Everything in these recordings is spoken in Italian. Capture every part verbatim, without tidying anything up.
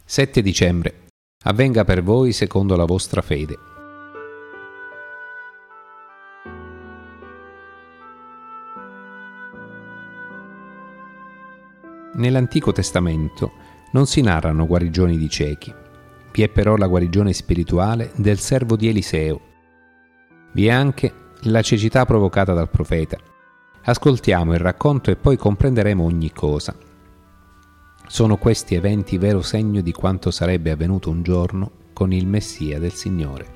sette dicembre. Avvenga per voi secondo la vostra fede. Nell'Antico Testamento non si narrano guarigioni di ciechi. Vi è però la guarigione spirituale del servo di Eliseo. Vi è anche la cecità provocata dal profeta. Ascoltiamo il racconto e poi comprenderemo ogni cosa. Sono questi eventi vero segno di quanto sarebbe avvenuto un giorno con il Messia del Signore.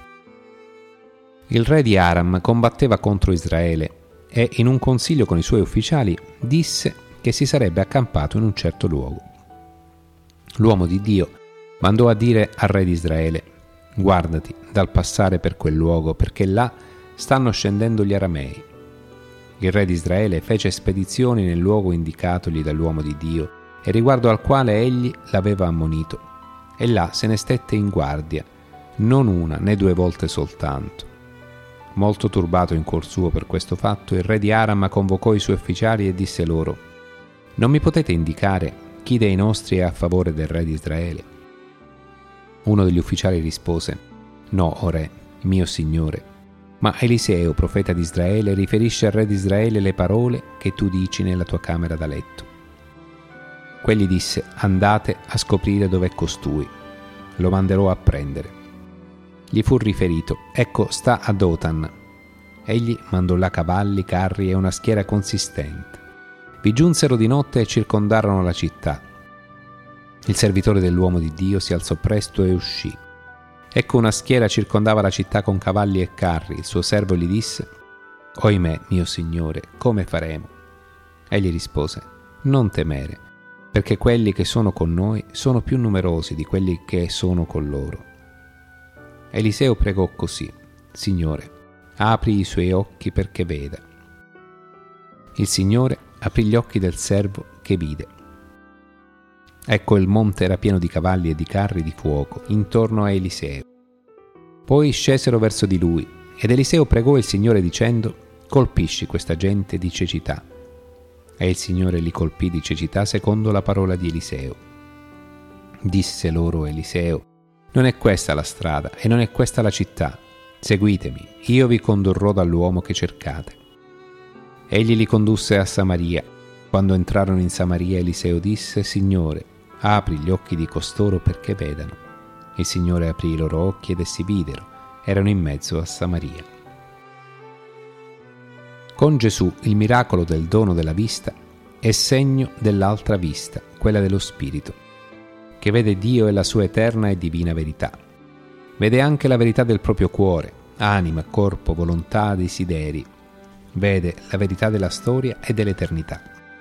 Il re di Aram combatteva contro Israele e in un consiglio con i suoi ufficiali disse che si sarebbe accampato in un certo luogo. L'uomo di Dio mandò a dire al re di Israele: guardati dal passare per quel luogo, perché là stanno scendendo gli aramei. Il re di Israele fece spedizioni nel luogo indicatogli dall'uomo di Dio e riguardo al quale egli l'aveva ammonito, e là se ne stette in guardia, non una né due volte soltanto. Molto turbato in cuor suo per questo fatto, il re di Aram convocò i suoi ufficiali e disse loro: non mi potete indicare chi dei nostri è a favore del re di Israele? Uno degli ufficiali rispose: no, o re, mio signore, ma Eliseo, profeta di Israele, riferisce al re di Israele le parole che tu dici nella tua camera da letto. Quegli disse: andate a scoprire dov'è costui, lo manderò a prendere. Gli fu riferito: ecco, sta a Dotan. Egli mandò là cavalli, carri e una schiera consistente. Vi giunsero di notte e circondarono la città. Il servitore dell'uomo di Dio si alzò presto e uscì. Ecco, una schiera circondava la città con cavalli e carri. Il suo servo gli disse: oimè, mio signore, come faremo? Egli rispose: non temere, perché quelli che sono con noi sono più numerosi di quelli che sono con loro. Eliseo pregò così: Signore, apri i suoi occhi perché veda. Il Signore aprì gli occhi del servo che vide. Ecco, il monte era pieno di cavalli e di carri di fuoco intorno a Eliseo. Poi scesero verso di lui, ed Eliseo pregò il Signore dicendo: colpisci questa gente di cecità. E il Signore li colpì di cecità secondo la parola di Eliseo. Disse loro Eliseo: non è questa la strada e non è questa la città. Seguitemi, io vi condurrò dall'uomo che cercate. Egli li condusse a Samaria. Quando entrarono in Samaria, Eliseo disse: Signore, apri gli occhi di costoro perché vedano. Il Signore aprì i loro occhi ed essi videro. Erano in mezzo a Samaria. Con Gesù il miracolo del dono della vista è segno dell'altra vista, quella dello Spirito, che vede Dio e la sua eterna e divina verità. Vede anche la verità del proprio cuore, anima, corpo, volontà, desideri. Vede la verità della storia e dell'eternità.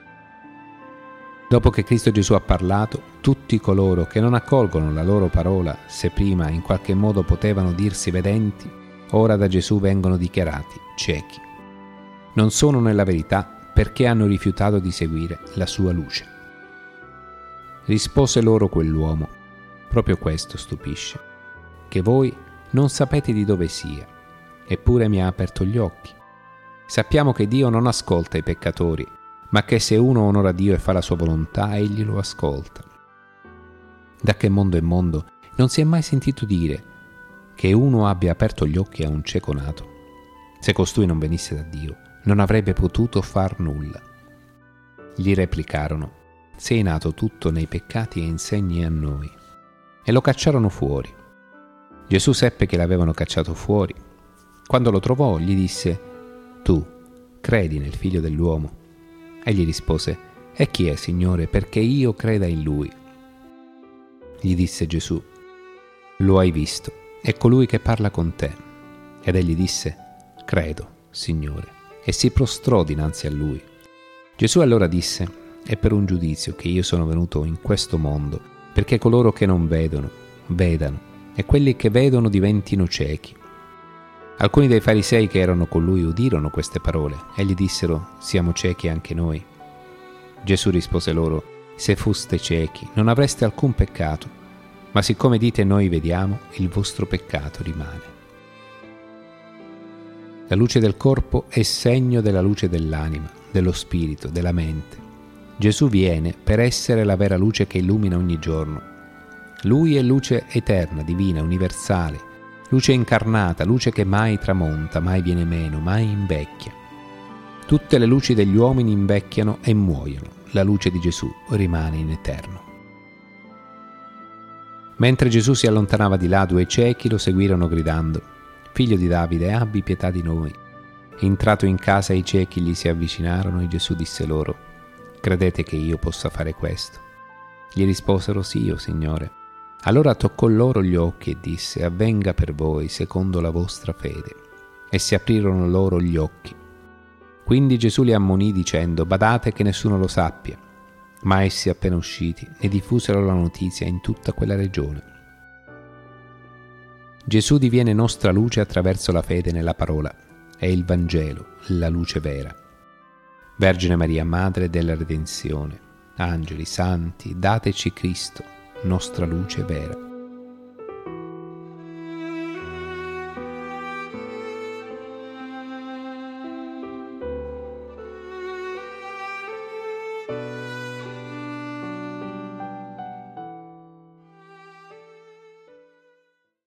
Dopo che Cristo Gesù ha parlato, tutti coloro che non accolgono la loro parola, se prima in qualche modo potevano dirsi vedenti, ora da Gesù vengono dichiarati ciechi. Non sono nella verità perché hanno rifiutato di seguire la sua luce. Rispose loro quell'uomo: proprio questo stupisce, che voi non sapete di dove sia, eppure mi ha aperto gli occhi. Sappiamo che Dio non ascolta i peccatori, ma che se uno onora Dio e fa la sua volontà, egli lo ascolta. Da che mondo è mondo non si è mai sentito dire che uno abbia aperto gli occhi a un cieco nato. Se costui non venisse da Dio, non avrebbe potuto far nulla. Gli replicarono: sei nato tutto nei peccati e insegni a noi. E lo cacciarono fuori. Gesù seppe che l'avevano cacciato fuori. Quando lo trovò, gli disse: tu credi nel Figlio dell'uomo? Egli rispose: e chi è, Signore, perché io creda in Lui? Gli disse Gesù: lo hai visto, è colui che parla con te. Ed egli disse: credo, Signore, e si prostrò dinanzi a Lui. Gesù allora disse: è per un giudizio che io sono venuto in questo mondo, perché coloro che non vedono, vedano, e quelli che vedono diventino ciechi. Alcuni dei farisei che erano con lui udirono queste parole e gli dissero: siamo ciechi anche noi. Gesù rispose loro: se foste ciechi non avreste alcun peccato, ma siccome dite noi vediamo, il vostro peccato rimane. La luce del corpo è segno della luce dell'anima, dello spirito, della mente. Gesù viene per essere la vera luce che illumina ogni giorno. Lui è luce eterna, divina, universale, luce incarnata, luce che mai tramonta, mai viene meno, mai invecchia. Tutte le luci degli uomini invecchiano e muoiono, la luce di Gesù rimane in eterno. Mentre Gesù si allontanava di là, due ciechi lo seguirono gridando: «Figlio di Davide, abbi pietà di noi». Entrato in casa, i ciechi gli si avvicinarono e Gesù disse loro: «Credete che io possa fare questo?» Gli risposero: «Sì, o Signore». Allora toccò loro gli occhi e disse: «Avvenga per voi secondo la vostra fede». E si aprirono loro gli occhi. Quindi Gesù li ammonì dicendo: «Badate che nessuno lo sappia». Ma essi, appena usciti, ne diffusero la notizia in tutta quella regione. Gesù diviene nostra luce attraverso la fede nella parola. È il Vangelo, la luce vera. Vergine Maria, Madre della Redenzione, angeli, santi, dateci Cristo, nostra luce vera.